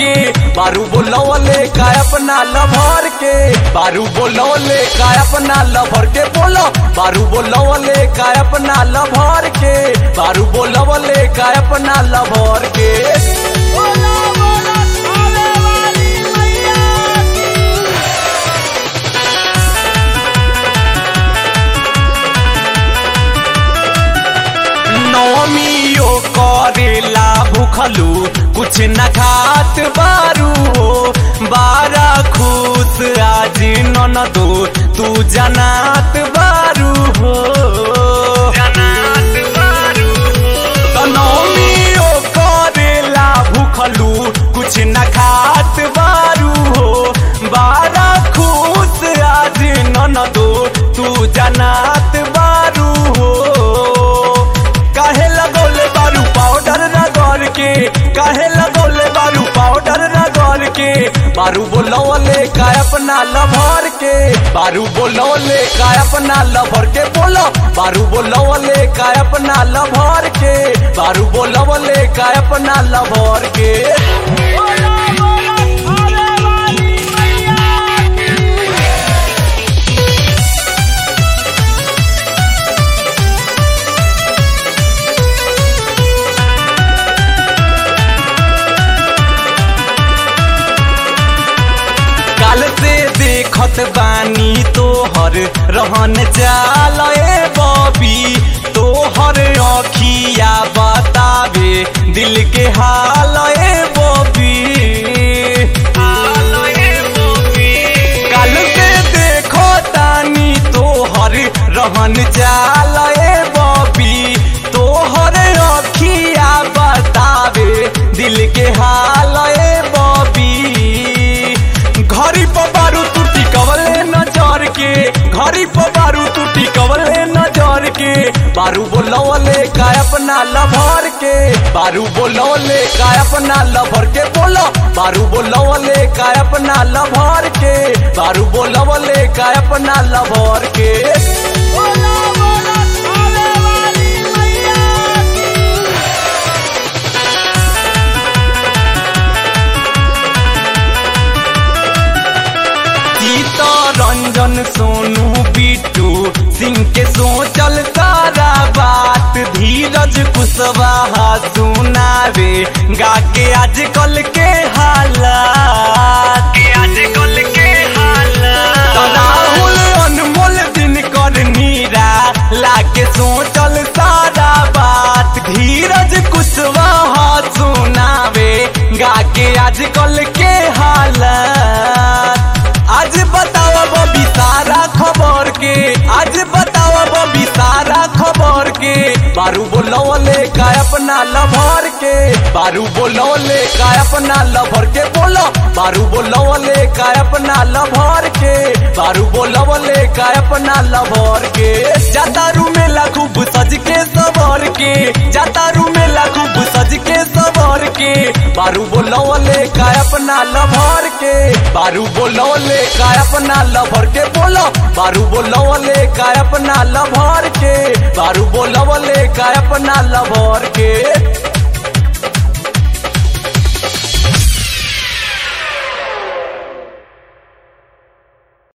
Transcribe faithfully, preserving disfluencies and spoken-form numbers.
के बारू बोलवले का अपना लभर के बारू बोलवले का अपना लभर के बोलो बारू बोलवले का अपना लभर के बारू बोलवले का अपना लभर के नौमियो करेला भूखलू कुछ न खात बारू हो बारा खुश आज ननदो तू जनात बारू हो जनात बारू तो नौमियो करेला भूखलू कुछ न खात बारू हो बारा खुश आज ननदो तू जनात बारू हो काहे लगौले बारू पाउडर रगड़ के काहे लगौले बारू पाउडर रगड़ के बारू बोलवले का अपना लभर के बारू बोलवले का अपना लभर के बोलो बारू बोलवले का अपना लभर के बारू बोलवले का अपना लभर के देखत बानी तोहर रहन चाल बबी तोहर अखिया बतावे दिल के हाल बबी कल से देखो तानी तोहर रहन चाल बबी तोहर अखिया बतावे दिल के हाल बबी घरी पर बारू टूटी कवले नजर के घरी पर बारू टूटी कवले नजर के बारू बोलवले का अपना लभर के बारू बोलवले का अपना लभर के बोलो बारू बोलवले का अपना लभर के बारू बोलवले का अपना लभर के रंजन सोनू बिट्टू सिंह के सोचल सारा बात धीरज कुशवाहा सुनावे गा के आजकल के हालात आजकल के हालात राहुल अनमोल दिन कर नीरा लाके सोचल सारा बात धीरज कुशवाहा सुनावे गा के आजकल के हालात आज बताओ बबी सारा खबर के आज बताओ बबी सारा खबर के बारू बोलवले का अपना लभर के बारू बोलवले का अपना लभर के बोलो बारू बोलवले का अपना लभर के बारू बोलवले का अपना लभर के जाता रू मेला खूब सज के सबर के जाता रू मेला खूब सज के सबर के बारू बोलवले का अपना लभर के बारू बोलवले का अपना लभर के बोलो बारू बोलवले का अपना लभर के बारू बोलवले का अपना लभर के